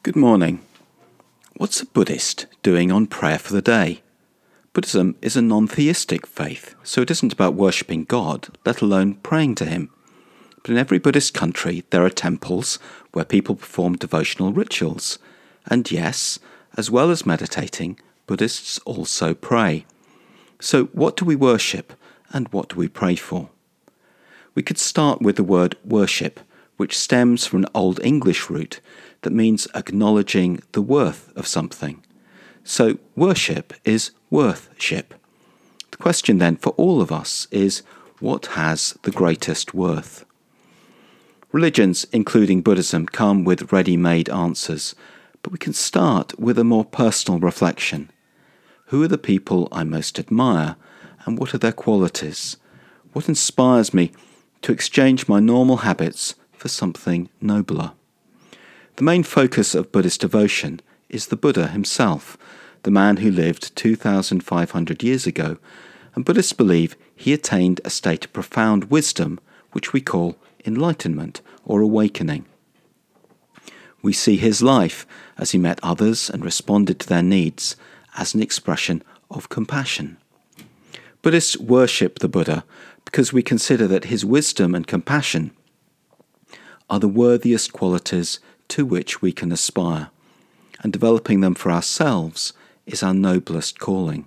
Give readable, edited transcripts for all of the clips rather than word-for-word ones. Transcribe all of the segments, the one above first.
Good morning. What's a Buddhist doing on prayer for the day? Buddhism is a non-theistic faith, so it isn't about worshipping God, let alone praying to him. But in every Buddhist country there are temples where people perform devotional rituals. And yes, as well as meditating, Buddhists also pray. So what do we worship and what do we pray for? We could start with the word worship, which stems from an Old English root that means acknowledging the worth of something. So worship is worthship. The question then for all of us is, what has the greatest worth? Religions, including Buddhism, come with ready-made answers, but we can start with a more personal reflection. Who are the people I most admire, and what are their qualities? What inspires me to exchange my normal habits for something nobler? The main focus of Buddhist devotion is the Buddha himself, the man who lived 2,500 years ago, and Buddhists believe he attained a state of profound wisdom which we call enlightenment or awakening. We see his life as he met others and responded to their needs as an expression of compassion. Buddhists worship the Buddha because we consider that his wisdom and compassion are the worthiest qualities to which we can aspire, and developing them for ourselves is our noblest calling.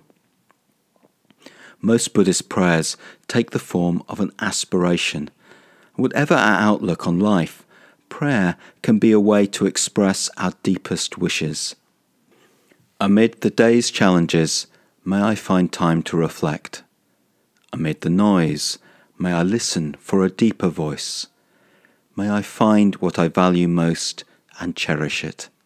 Most Buddhist prayers take the form of an aspiration. Whatever our outlook on life, prayer can be a way to express our deepest wishes. Amid the day's challenges, may I find time to reflect. Amid the noise, may I listen for a deeper voice. May I find what I value most and cherish it.